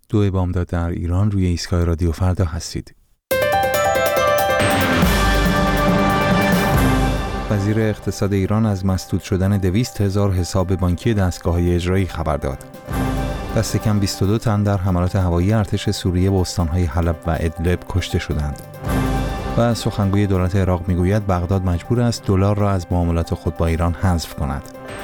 2 بامداد در ایران، روی ایستگاه رادیو فردا هستید. وزیر اقتصاد ایران از مسدود شدن 200,000 حساب بانکی دستگاه‌های اجرایی خبر داد. دست کم 22 تن در حملات هوایی ارتش سوریه به استان‌های حلب و ادلب کشته شدند. و سخنگوی دولت عراق میگوید بغداد مجبور است دلار را از معاملات خود با ایران حذف کند.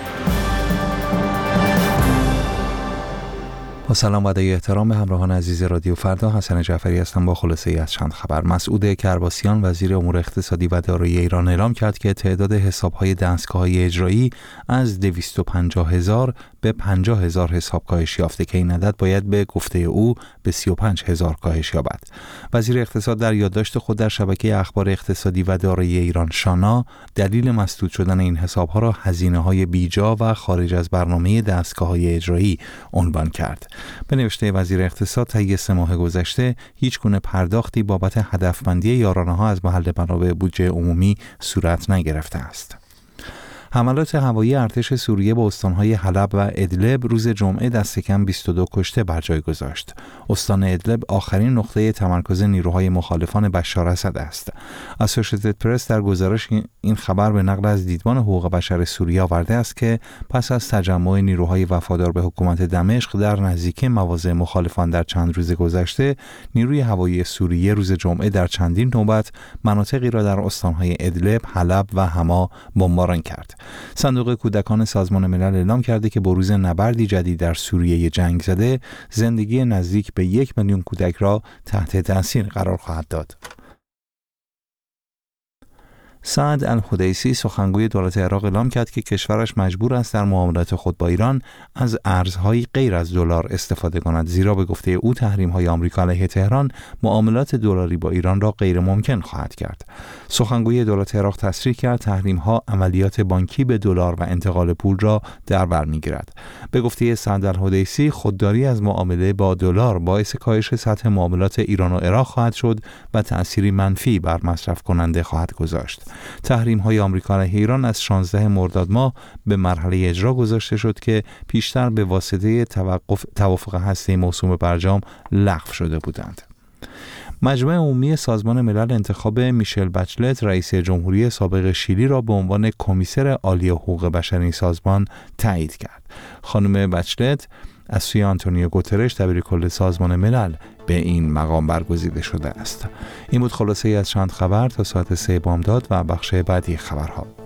با سلام و ادای احترام به همراهان عزیز رادیو فردا، حسن جعفری هستم با خلاصه‌ای از چند خبر. مسعود کرباسیان وزیر امور اقتصادی و دارایی ایران اعلام کرد که تعداد حساب‌های دستگاه‌های اجرایی از 250,000 به 50,000 حساب کاهش یافته که این عدد باید به گفته او به 35,000 کاهش یابد. وزیر اقتصاد در یادداشت خود در شبکه اخبار اقتصادی و دارایی ایران شانا دلیل مسدود شدن این حساب‌ها را هزینه‌های بیجا و خارج از برنامه دستگاه‌های اجرایی عنوان کرد. به نوشته وزیر اقتصاد، طی 3 ماه گذشته هیچ گونه پرداختی بابت هدفمندی یارانه‌ها از محل منابع بودجه عمومی صورت نگرفته است. حملات هوایی ارتش سوریه به استان‌های حلب و ادلب روز جمعه دست کم 22 کشته بر جای گذاشت. استان ادلب آخرین نقطه تمرکز نیروهای مخالفان بشار اسد است. اسوشییتد پرس در گزارش این خبر به نقل از دیدبان حقوق بشر سوریه آورده است که پس از تجمع نیروهای وفادار به حکومت دمشق در نزدیکی مواضع مخالفان در چند روز گذشته، نیروی هوایی سوریه روز جمعه در چندین نوبت مناطقی را در استان‌های ادلب، حلب و حما بمباران کرد. صندوق کودکان سازمان ملل اعلام کرده که بروز نبردی جدید در سوریه جنگ زده، زندگی نزدیک به 1 میلیون کودک را تحت تأثیر قرار خواهد داد. سعد الحدیثی سخنگوی دولت عراق اعلام کرد که کشورش مجبور است در معاملات خود با ایران از ارزهای غیر از دلار استفاده کند، زیرا به گفته او تحریم‌های آمریکا علیه تهران معاملات دلاری با ایران را غیر ممکن خواهد کرد. سخنگوی دولت عراق تصریح کرد تحریم‌ها عملیات بانکی به دلار و انتقال پول را در بر می‌گیرد. به گفته سعد الحدیثی، خودداری از معامله با دلار باعث کاهش سطح معاملات ایران و عراق خواهد شد و تأثیری منفی بر مصرف کننده خواهد گذاشت. تحریم‌های آمریکا علیه ایران از 16 مرداد ماه به مرحله اجرا گذاشته شد که پیشتر به واسطه توافق هسته‌ای موسوم به برجام لغو شده بودند. مجمع عمومی سازمان ملل انتخاب میشل بچلت رئیس جمهوری سابق شیلی را به عنوان کمیسر عالی حقوق بشر این سازمان تایید کرد. خانم بچلت از سوی آنتونیو گوترش دبیر کل سازمان ملل به این مقام برگزیده شده است. این بود خلاصه ای از چند خبر تا ساعت 3 بامداد و بخش بعدی خبرها.